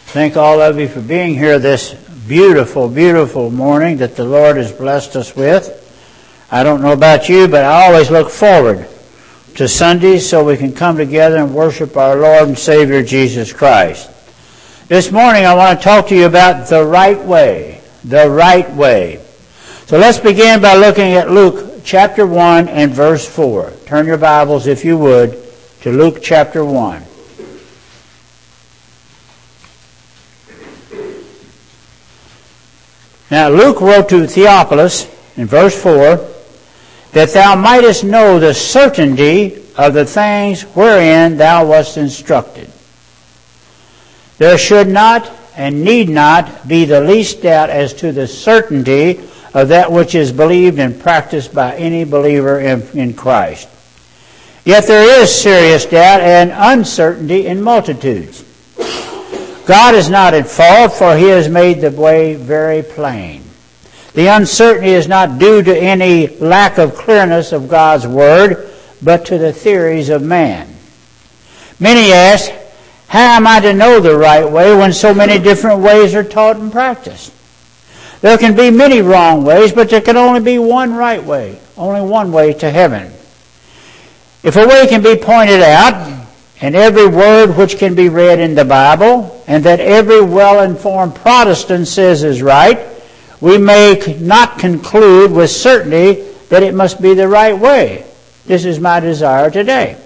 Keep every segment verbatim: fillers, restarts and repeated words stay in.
Thank all of you for being here this beautiful, beautiful morning that the Lord has blessed us with. I don't know about you, but I always look forward to Sundays so we can come together and worship our Lord and Savior Jesus Christ. This morning I want to talk to you about the right way, the right way. So let's begin by looking at Luke chapter one and verse four. Turn your Bibles, if you would, to Luke chapter one. Now Luke wrote to Theophilus in verse four, that thou mightest know the certainty of the things wherein thou wast instructed. There should not and need not be the least doubt as to the certainty of that which is believed and practiced by any believer in, in Christ. Yet there is serious doubt and uncertainty in multitudes. God is not at fault, for He has made the way very plain. The uncertainty is not due to any lack of clearness of God's Word, but to the theories of man. Many ask, how am I to know the right way when so many different ways are taught and practiced? There can be many wrong ways, but there can only be one right way, only one way to heaven. If a way can be pointed out, and every word which can be read in the Bible, and that every well-informed Protestant says is right, we may not conclude with certainty that it must be the right way. This is my desire today.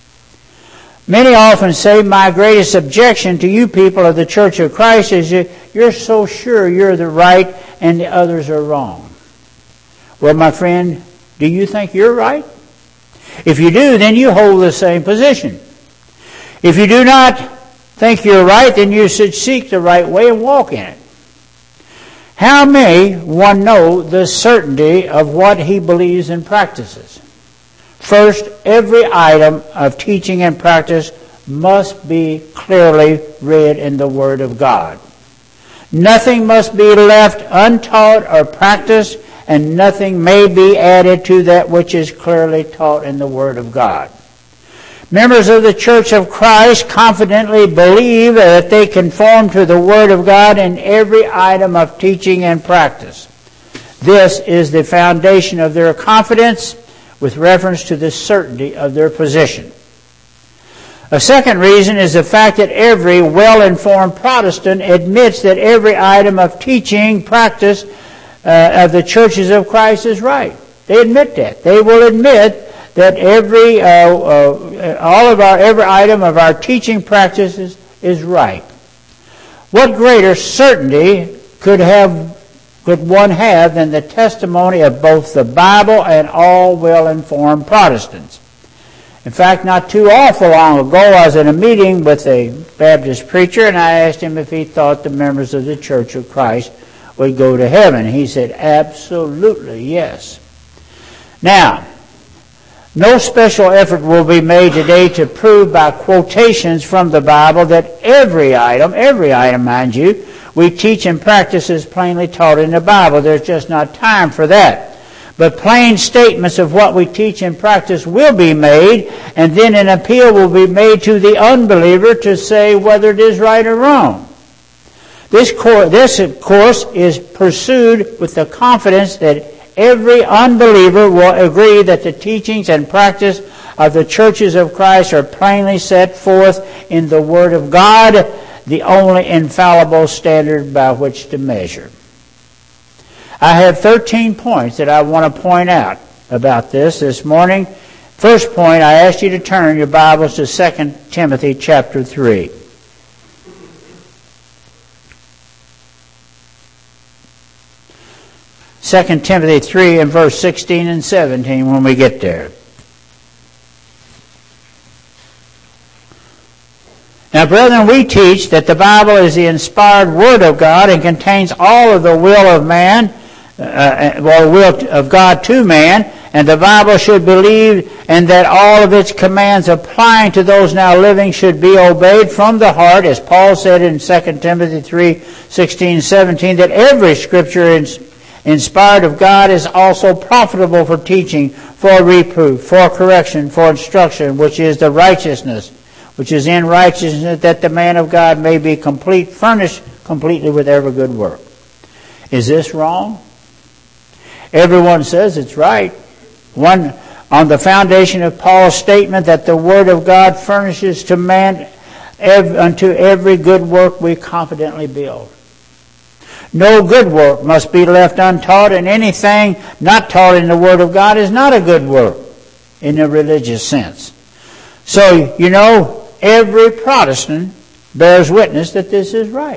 Many often say, my greatest objection to you people of the Church of Christ is that you're so sure you're the right and the others are wrong. Well, my friend, do you think you're right? If you do, then you hold the same position. If you do not think you're right, then you should seek the right way and walk in it. How may one know the certainty of what he believes and practices? First, every item of teaching and practice must be clearly read in the Word of God. Nothing must be left untaught or practiced, and nothing may be added to that which is clearly taught in the Word of God. Members of the Church of Christ confidently believe that they conform to the Word of God in every item of teaching and practice. This is the foundation of their confidence with reference to the certainty of their position. A second reason is the fact that every well-informed Protestant admits that every item of teaching, practice uh, of the churches of Christ is right. They admit that. They will admit that every uh, uh, all of our every item of our teaching practices is right. What greater certainty could have could one have than the testimony of both the Bible and all well-informed Protestants? In fact, not too awful long ago, I was in a meeting with a Baptist preacher, and I asked him if he thought the members of the Church of Christ would go to heaven. He said, absolutely, yes. Now, no special effort will be made today to prove by quotations from the Bible that every item, every item, mind you, we teach and practice is plainly taught in the Bible. There's just not time for that. But plain statements of what we teach and practice will be made, and then an appeal will be made to the unbeliever to say whether it is right or wrong. This, course, this of course, is pursued with the confidence that every unbeliever will agree that the teachings and practice of the churches of Christ are plainly set forth in the Word of God, the only infallible standard by which to measure. I have thirteen points that I want to point out about this this morning. First point, I ask you to turn your Bibles to Second Timothy chapter three. Second Timothy three and verse sixteen and seventeen when we get there. Now, brethren, we teach that the Bible is the inspired Word of God and contains all of the will of man, uh, well, will of God to man, and the Bible should believe, and that all of its commands applying to those now living should be obeyed from the heart, as Paul said in Second Timothy three, sixteen, seventeen, that every Scripture is inspired of God is also profitable for teaching, for reproof, for correction, for instruction, which is the righteousness, which is in righteousness, that the man of God may be complete, furnished completely with every good work. Is this wrong? Everyone says it's right. One, on the foundation of Paul's statement that the Word of God furnishes to man ev- unto every good work we confidently build. No good work must be left untaught, and anything not taught in the Word of God is not a good work in a religious sense. So, you know, every Protestant bears witness that this is right.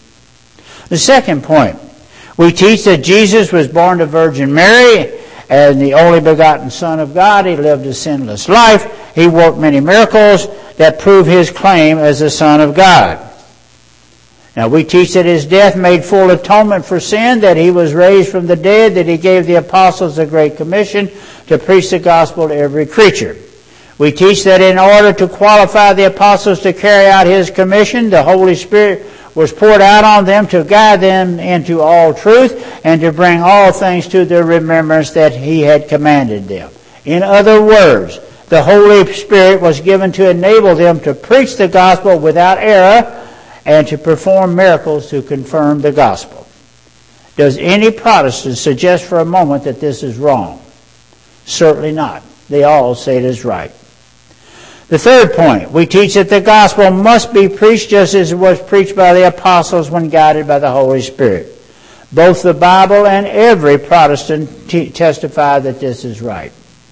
The second point, we teach that Jesus was born to Virgin Mary as the only begotten Son of God. He lived a sinless life. He worked many miracles that prove his claim as the Son of God. Now, we teach that his death made full atonement for sin, that he was raised from the dead, that he gave the apostles the Great Commission to preach the gospel to every creature. We teach that in order to qualify the apostles to carry out his commission, the Holy Spirit was poured out on them to guide them into all truth and to bring all things to their remembrance that he had commanded them. In other words, the Holy Spirit was given to enable them to preach the gospel without error and to perform miracles to confirm the gospel. Does any Protestant suggest for a moment that this is wrong? Certainly not. They all say it is right. The third point, we teach that the gospel must be preached just as it was preached by the apostles when guided by the Holy Spirit. Both the Bible and every Protestant t- testify that this is right.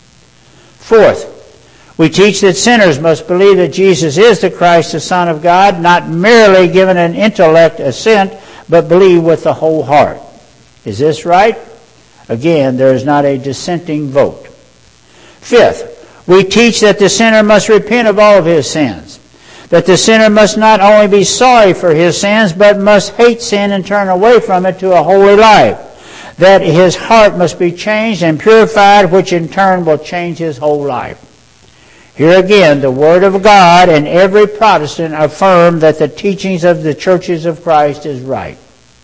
Fourth, we teach that sinners must believe that Jesus is the Christ, the Son of God, not merely given an intellect assent, but believe with the whole heart. Is this right? Again, there is not a dissenting vote. Fifth, we teach that the sinner must repent of all of his sins. That the sinner must not only be sorry for his sins, but must hate sin and turn away from it to a holy life. That his heart must be changed and purified, which in turn will change his whole life. Here again, the Word of God and every Protestant affirm that the teachings of the churches of Christ is right.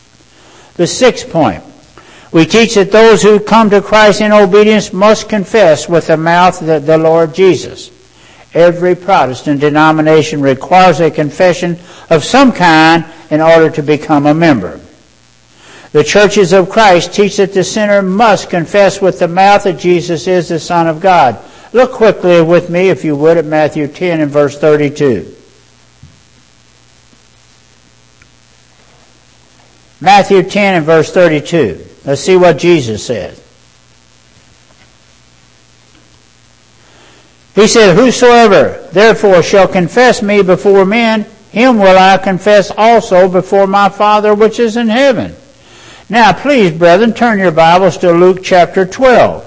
The sixth point, we teach that those who come to Christ in obedience must confess with the mouth the, the Lord Jesus. Every Protestant denomination requires a confession of some kind in order to become a member. The churches of Christ teach that the sinner must confess with the mouth that Jesus is the Son of God. Look quickly with me, if you would, at Matthew ten and verse thirty-two. Matthew ten and verse thirty-two. Let's see what Jesus said. He said, "Whosoever therefore shall confess me before men, him will I confess also before my Father which is in heaven." Now, please, brethren, turn your Bibles to Luke chapter twelve.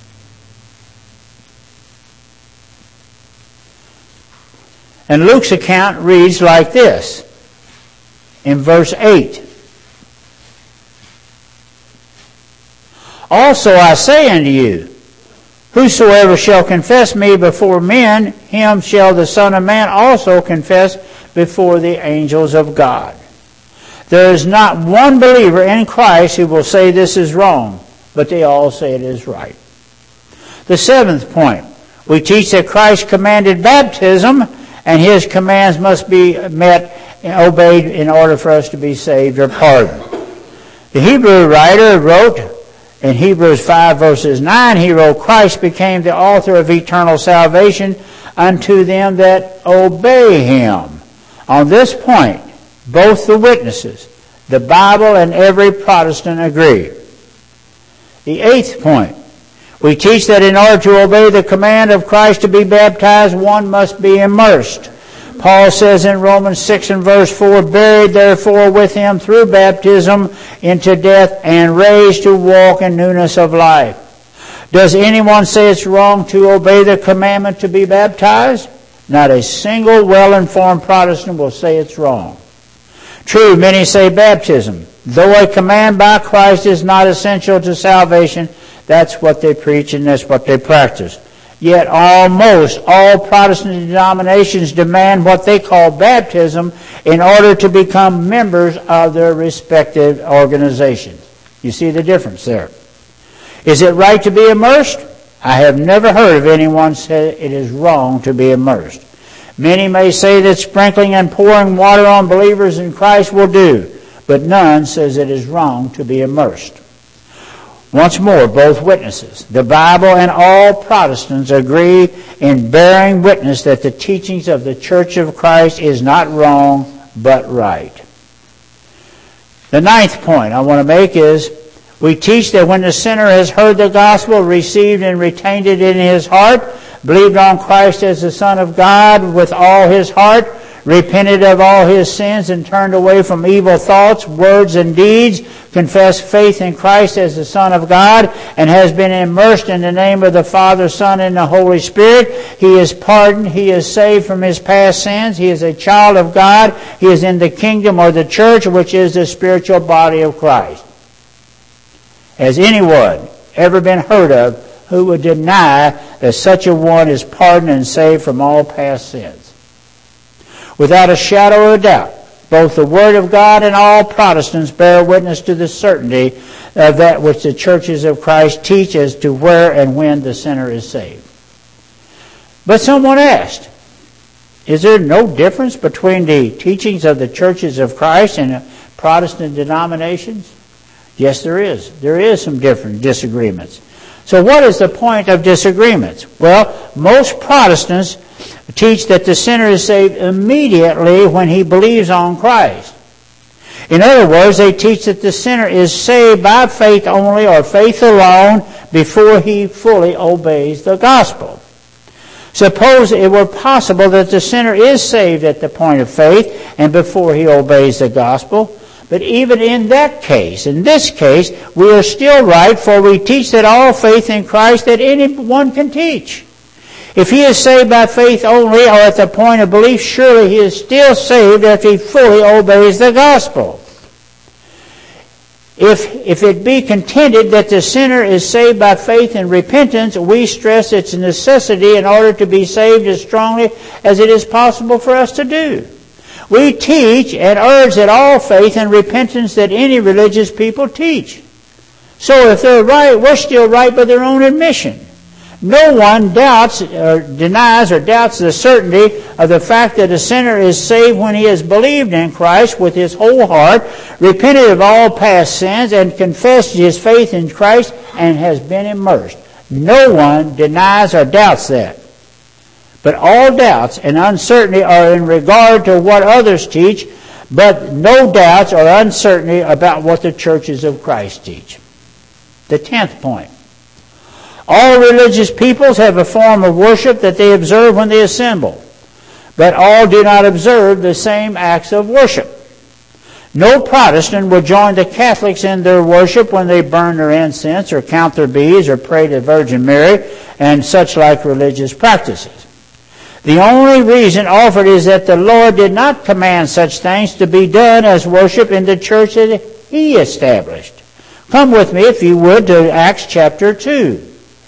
And Luke's account reads like this, in verse eight. "Also I say unto you, whosoever shall confess me before men, him shall the Son of Man also confess before the angels of God." There is not one believer in Christ who will say this is wrong, but they all say it is right. The seventh point, we teach that Christ commanded baptism, and his commands must be met and obeyed in order for us to be saved or pardoned. The Hebrew writer wrote in Hebrews five verses nine, he wrote, "Christ became the author of eternal salvation unto them that obey him." On this point, both the witnesses, the Bible and every Protestant agree. The eighth point, we teach that in order to obey the command of Christ to be baptized, one must be immersed. Paul says in Romans six and verse four, "Buried therefore with him through baptism into death, and raised to walk in newness of life." Does anyone say it's wrong to obey the commandment to be baptized? Not a single well-informed Protestant will say it's wrong. True, many say baptism, though a command by Christ, is not essential to salvation. That's what they preach and that's what they practice. Yet almost all Protestant denominations demand what they call baptism in order to become members of their respective organizations. You see the difference there. Is it right to be immersed? I have never heard of anyone say it is wrong to be immersed. Many may say that sprinkling and pouring water on believers in Christ will do, but none says it is wrong to be immersed. Once more, both witnesses, the Bible and all Protestants, agree in bearing witness that the teachings of the Church of Christ is not wrong, but right. The ninth point I want to make is, we teach that when the sinner has heard the gospel, received and retained it in his heart, believed on Christ as the Son of God with all his heart, repented of all his sins and turned away from evil thoughts, words, and deeds, confessed faith in Christ as the Son of God, and has been immersed in the name of the Father, Son, and the Holy Spirit, he is pardoned, he is saved from his past sins, he is a child of God, he is in the kingdom or the church, which is the spiritual body of Christ. Has anyone ever been heard of who would deny that such a one is pardoned and saved from all past sins? Without a shadow of a doubt, both the Word of God and all Protestants bear witness to the certainty of that which the churches of Christ teach as to where and when the sinner is saved. But someone asked, is there no difference between the teachings of the churches of Christ and Protestant denominations? Yes, there is. There is some different disagreements. So what is the point of disagreements? Well, most Protestants teach that the sinner is saved immediately when he believes on Christ. In other words, they teach that the sinner is saved by faith only or faith alone before he fully obeys the gospel. Suppose it were possible that the sinner is saved at the point of faith and before he obeys the gospel. But even in that case, in this case, we are still right, for we teach that all faith in Christ that anyone can teach. If he is saved by faith only or at the point of belief, surely he is still saved if he fully obeys the gospel. If, if it be contended that the sinner is saved by faith and repentance, we stress its necessity in order to be saved as strongly as it is possible for us to do. We teach and urge that all faith and repentance that any religious people teach. So if they're right, we're still right by their own admission. No one doubts or denies or doubts the certainty of the fact that a sinner is saved when he has believed in Christ with his whole heart, repented of all past sins, and confessed his faith in Christ and has been immersed. No one denies or doubts that. But all doubts and uncertainty are in regard to what others teach, but no doubts or uncertainty about what the churches of Christ teach. The tenth point. All religious peoples have a form of worship that they observe when they assemble, but all do not observe the same acts of worship. No Protestant will join the Catholics in their worship when they burn their incense or count their beads or pray to the Virgin Mary and such like religious practices. The only reason offered is that the Lord did not command such things to be done as worship in the church that He established. Come with me, if you would, to Acts chapter two.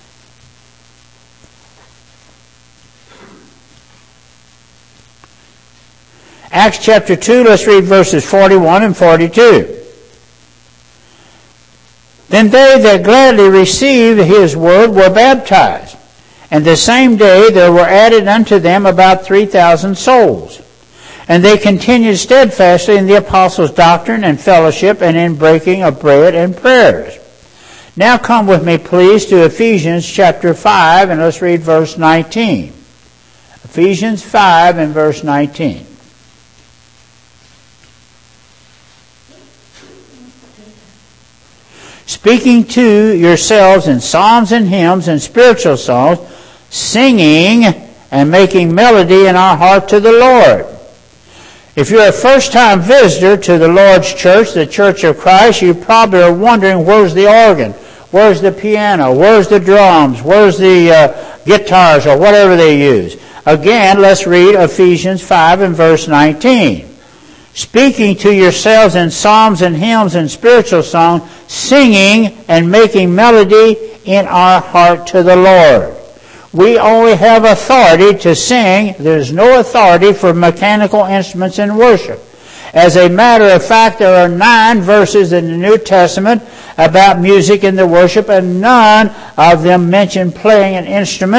Acts chapter two, let's read verses forty-one and forty-two. Then they that gladly received his word were baptized, and the same day there were added unto them about three thousand souls. And they continued steadfastly in the apostles' doctrine and fellowship, and in breaking of bread and prayers. Now come with me, please, to Ephesians chapter five, and let's read verse nineteen. Ephesians five and verse nineteen. Speaking to yourselves in psalms and hymns and spiritual songs, singing and making melody in our heart to the Lord. If you're a first-time visitor to the Lord's church, the Church of Christ, you probably are wondering, where's the organ? Where's the piano? Where's the drums? Where's the uh, guitars or whatever they use? Again, let's read Ephesians five and verse nineteen. Speaking to yourselves in psalms and hymns and spiritual songs, singing and making melody in our heart to the Lord. We only have authority to sing. There's no authority for mechanical instruments in worship. As a matter of fact, there are nine verses in the New Testament about music in the worship, and none of them mention playing an instrument.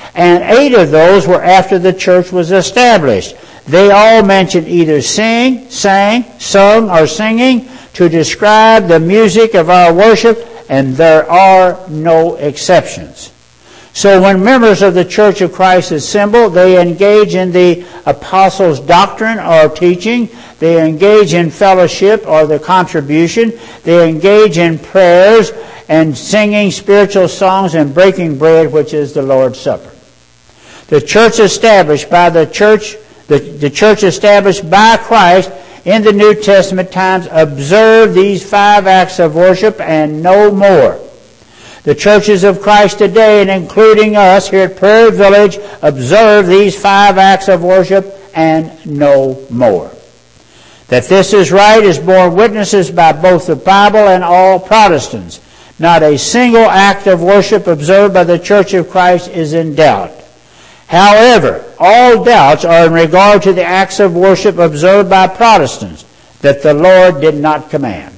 and eight of those were after the church was established. They all mention either sing, sang, sung, or singing to describe the music of our worship, and there are no exceptions. So when members of the Church of Christ assemble, they engage in the apostles' doctrine or teaching. They engage in fellowship or the contribution. They engage in prayers and singing spiritual songs and breaking bread, which is the Lord's Supper. The church established by the church, the, the church established by Christ in the New Testament times observe these five acts of worship and no more. The churches of Christ today, and including us here at Prairie Village, observe these five acts of worship and no more. That this is right is borne witnesses by both the Bible and all Protestants. Not a single act of worship observed by the Church of Christ is in doubt. However, all doubts are in regard to the acts of worship observed by Protestants that the Lord did not command.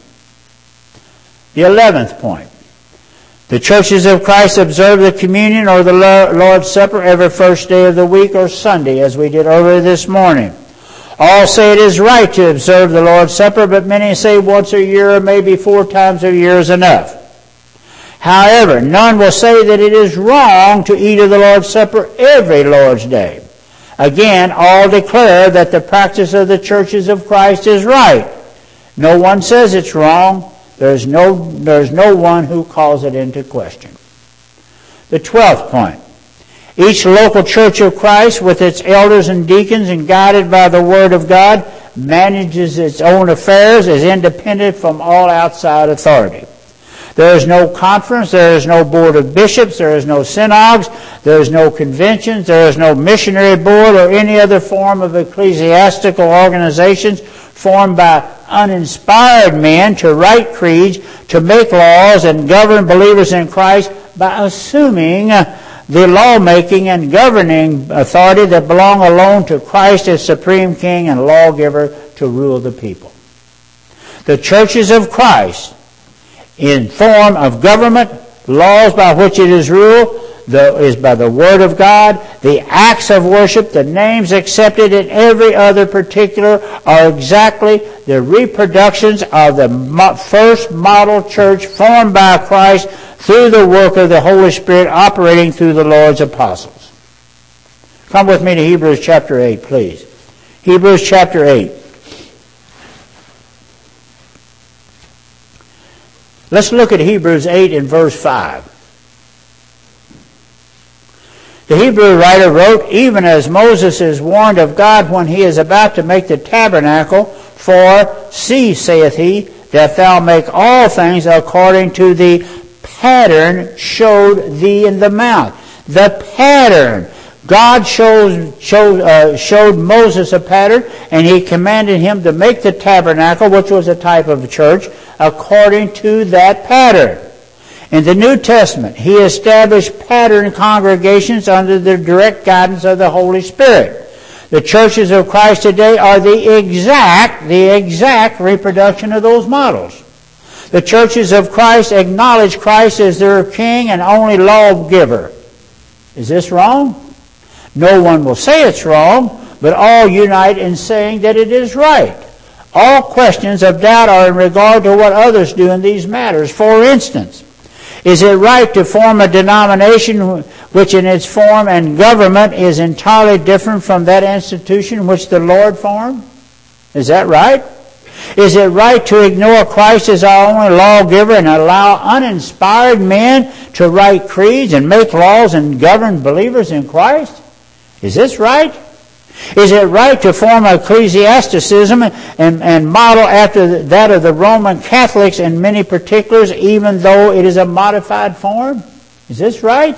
The eleventh point. The churches of Christ observe the communion or the Lord's Supper every first day of the week or Sunday, as we did earlier this morning. All say it is right to observe the Lord's Supper, but many say once a year or maybe four times a year is enough. However, none will say that it is wrong to eat of the Lord's Supper every Lord's Day. Again, all declare that the practice of the churches of Christ is right. No one says it's wrong. There's no, there's no one who calls it into question. The twelfth point. Each local church of Christ, with its elders and deacons and guided by the Word of God, manages its own affairs as independent from all outside authority. There is no conference, there is no board of bishops, there is no synods, there is no conventions, there is no missionary board or any other form of ecclesiastical organizations formed by uninspired men to write creeds, to make laws, and govern believers in Christ by assuming the lawmaking and governing authority that belong alone to Christ as supreme king and lawgiver to rule the people. The churches of Christ, in form of government, laws by which it is ruled, the, is by the Word of God. The acts of worship, the names accepted in every other particular, are exactly the reproductions of the mo- first model church formed by Christ through the work of the Holy Spirit operating through the Lord's apostles. Come with me to Hebrews chapter eight, please. Hebrews chapter eight. Let's look at Hebrews eight and verse five. The Hebrew writer wrote, "Even as Moses is warned of God when he is about to make the tabernacle, for, see, saith he, that thou make all things according to the pattern showed thee in the mount." The pattern. God showed, showed, uh, showed Moses a pattern, and he commanded him to make the tabernacle, which was a type of the church, according to that pattern. In the New Testament, he established pattern congregations under the direct guidance of the Holy Spirit. The churches of Christ today are the exact, the exact reproduction of those models. The churches of Christ acknowledge Christ as their king and only lawgiver. Is this wrong? No one will say it's wrong, but all unite in saying that it is right. All questions of doubt are in regard to what others do in these matters. For instance, is it right to form a denomination which in its form and government is entirely different from that institution which the Lord formed? Is that right? Is it right to ignore Christ as our only lawgiver and allow uninspired men to write creeds and make laws and govern believers in Christ? Is this right? Is it right to form ecclesiasticism and, and model after that of the Roman Catholics in many particulars, even though it is a modified form? Is this right?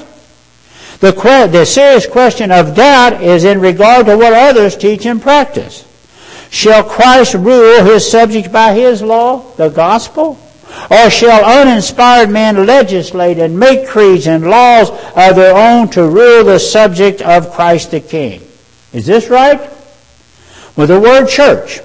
The, que- the serious question of doubt is in regard to what others teach and practice. Shall Christ rule his subjects by his law, the gospel? Or shall uninspired men legislate and make creeds and laws of their own to rule the subject of Christ the King? Is this right? Well, the word church,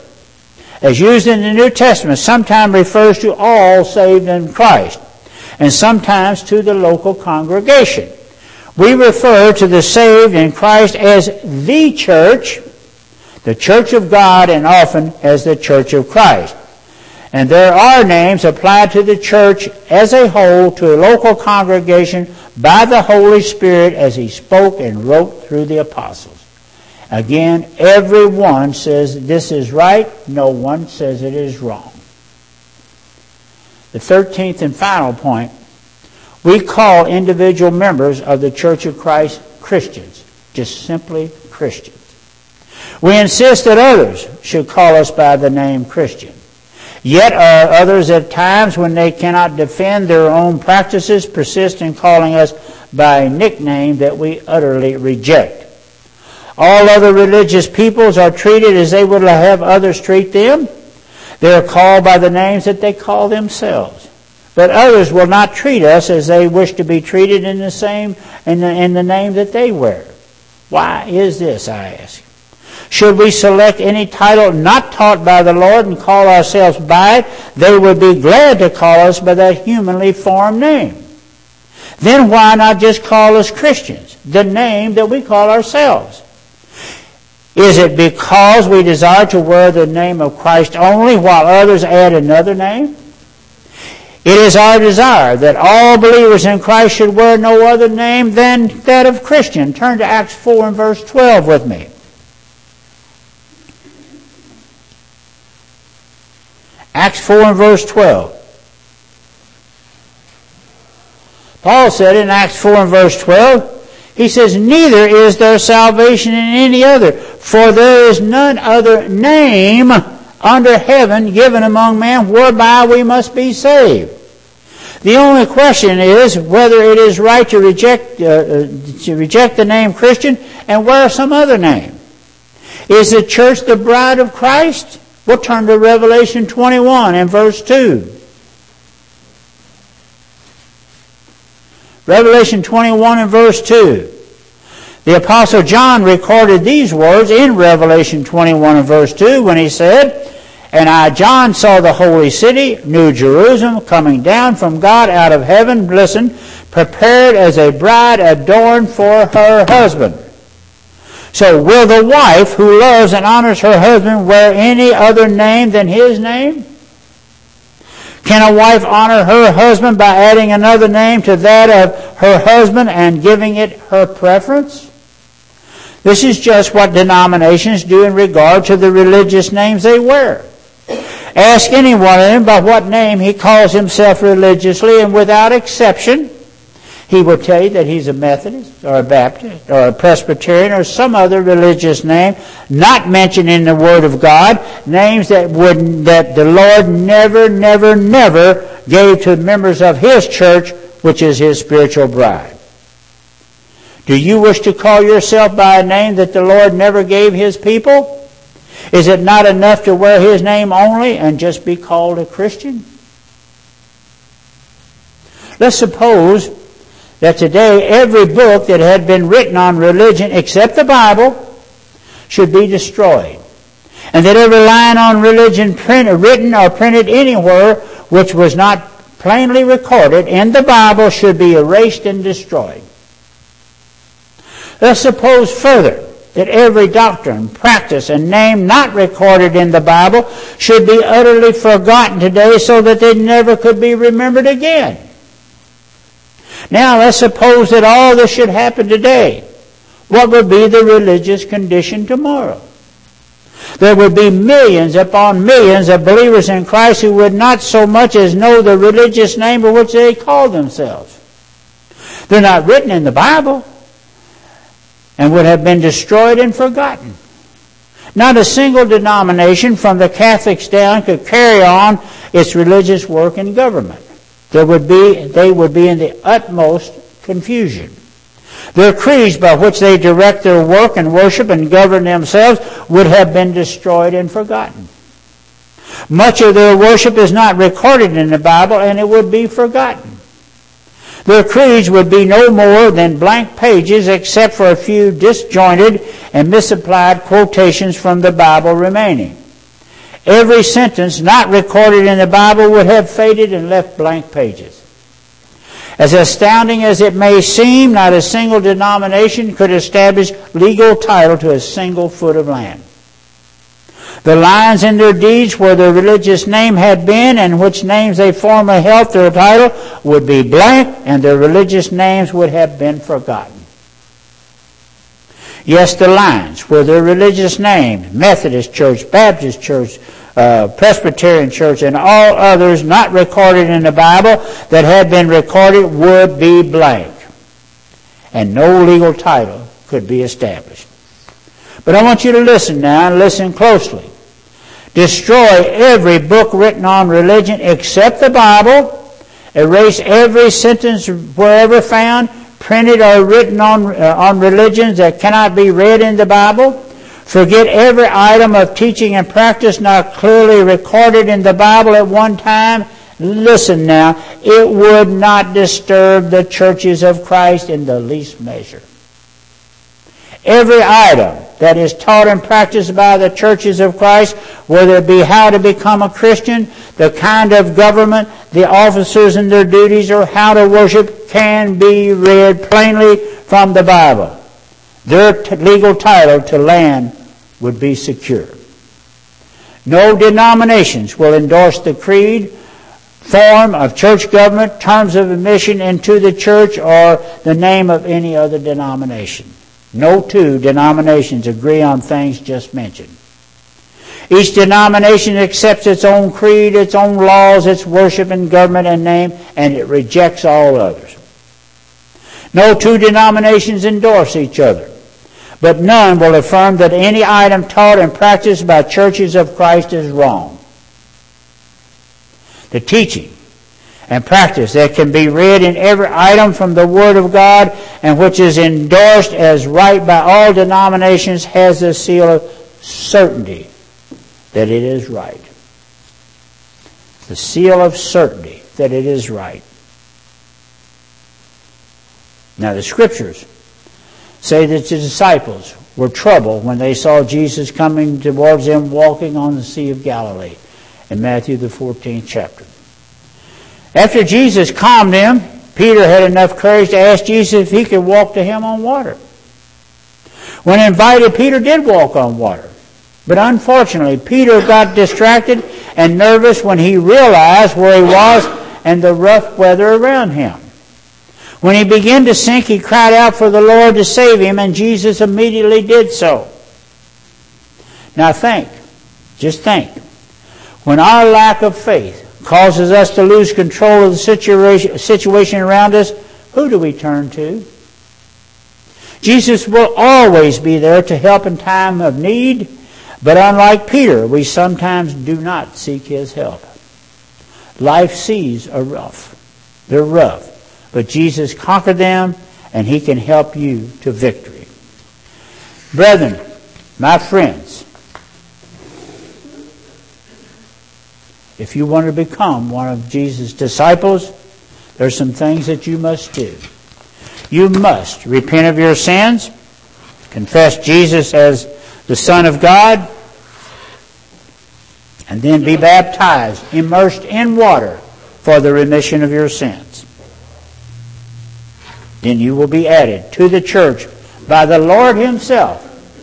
as used in the New Testament, sometimes refers to all saved in Christ, and sometimes to the local congregation. We refer to the saved in Christ as the church, the church of God, and often as the church of Christ. And there are names applied to the church as a whole, to a local congregation, by the Holy Spirit as He spoke and wrote through the apostles. Again, everyone says this is right. No one says it is wrong. The thirteenth and final point, we call individual members of the Church of Christ Christians, just simply Christians. We insist that others should call us by the name Christian. Yet are others at times, when they cannot defend their own practices, persist in calling us by a nickname that we utterly reject. All other religious peoples are treated as they would have others treat them. They are called by the names that they call themselves. But others will not treat us as they wish to be treated in the same in the, in the name that they wear. Why is this, I ask? Should we select any title not taught by the Lord and call ourselves by it, they would be glad to call us by that humanly formed name. Then why not just call us Christians, the name that we call ourselves? Is it because we desire to wear the name of Christ only while others add another name? It is our desire that all believers in Christ should wear no other name than that of Christian. Turn to Acts four and verse twelve with me. Acts four and verse twelve. Paul said in Acts four and verse twelve, he says, neither is there salvation in any other, for there is none other name under heaven given among men whereby we must be saved. The only question is whether it is right to reject uh, to reject the name Christian and wear some other name. Is the church the bride of Christ? We'll turn to Revelation twenty-one and verse two. Revelation twenty-one and verse two. The Apostle John recorded these words in Revelation twenty-one and verse two when he said, and I, John, saw the holy city, New Jerusalem, coming down from God out of heaven, listen, prepared as a bride adorned for her husband. So will the wife who loves and honors her husband wear any other name than his name? Can a wife honor her husband by adding another name to that of her husband and giving it her preference? This is just what denominations do in regard to the religious names they wear. Ask any one of them by what name he calls himself religiously, and without exception, he will tell you that he's a Methodist or a Baptist or a Presbyterian or some other religious name not mentioned in the Word of God, names that would that the Lord never, never, never gave to members of His church, which is His spiritual bride. Do you wish to call yourself by a name that the Lord never gave His people? Is it not enough to wear His name only and just be called a Christian? Let's suppose that today every book that had been written on religion except the Bible should be destroyed, and that every line on religion printed, written or printed anywhere which was not plainly recorded in the Bible should be erased and destroyed. Let's suppose further that every doctrine, practice, and name not recorded in the Bible should be utterly forgotten today so that they never could be remembered again. Now let's suppose that all this should happen today. What would be the religious condition tomorrow? There would be millions upon millions of believers in Christ who would not so much as know the religious name by which they call themselves. They're not written in the Bible and would have been destroyed and forgotten. Not a single denomination from the Catholics down could carry on its religious work in government. There would be, they would be in the utmost confusion. Their creeds by which they direct their work and worship and govern themselves would have been destroyed and forgotten. Much of their worship is not recorded in the Bible, and it would be forgotten. Their creeds would be no more than blank pages except for a few disjointed and misapplied quotations from the Bible remaining. Every sentence not recorded in the Bible would have faded and left blank pages. As astounding as it may seem, not a single denomination could establish legal title to a single foot of land. The lines in their deeds where their religious name had been and which names they formerly held their title would be blank, and their religious names would have been forgotten. Yes, the lines where their religious names, Methodist Church, Baptist Church, uh, Presbyterian Church, and all others not recorded in the Bible that had been recorded would be blank, and no legal title could be established. But I want you to listen now, and listen closely. Destroy every book written on religion except the Bible. Erase every sentence wherever found, printed or written on, uh, on religions that cannot be read in the Bible. Forget every item of teaching and practice not clearly recorded in the Bible at one time. Listen now, it would not disturb the churches of Christ in the least measure. Every item that is taught and practiced by the churches of Christ, whether it be how to become a Christian, the kind of government, the officers and their duties, or how to worship, can be read plainly from the Bible. Their t- legal title to land would be secure. No denominations will endorse the creed, form of church government, terms of admission into the church, or the name of any other denomination. No two denominations agree on things just mentioned. Each denomination accepts its own creed, its own laws, its worship and government and name, and it rejects all others. No two denominations endorse each other, but none will affirm that any item taught and practiced by churches of Christ is wrong. The teaching and practice that can be read in every item from the Word of God and which is endorsed as right by all denominations has the seal of certainty that it is right. The seal of certainty that it is right. Now the Scriptures say that the disciples were troubled when they saw Jesus coming towards them walking on the Sea of Galilee in Matthew the fourteenth chapter. After Jesus calmed them, Peter had enough courage to ask Jesus if he could walk to him on water. When invited, Peter did walk on water. But unfortunately, Peter got distracted and nervous when he realized where he was and the rough weather around him. When he began to sink, he cried out for the Lord to save him, and Jesus immediately did so. Now think, just think, when our lack of faith causes us to lose control of the situation, situation around us, who do we turn to? Jesus will always be there to help in time of need, but unlike Peter, we sometimes do not seek his help. Life seas are rough. They're rough, but Jesus conquered them, and he can help you to victory. Brethren, my friends, if you want to become one of Jesus' disciples, there's some things that you must do. You must repent of your sins, confess Jesus as the Son of God, and then be baptized, immersed in water for the remission of your sins. Then you will be added to the church by the Lord himself.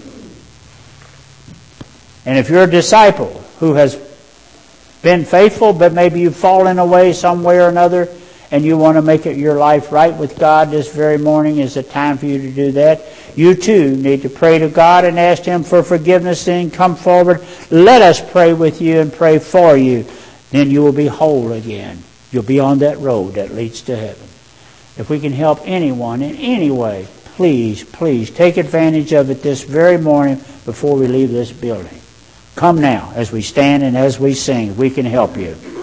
And if you're a disciple who has been faithful, but maybe you've fallen away some way or another, and you want to make it your life right with God, this very morning is the time for you to do that. You too need to pray to God and ask him for forgiveness. Then come forward. Let us pray with you and pray for you. Then you will be whole again. You'll be on that road that leads to heaven. If we can help anyone in any way, please, please take advantage of it this very morning before we leave this building. Come now as we stand and as we sing. We can help you.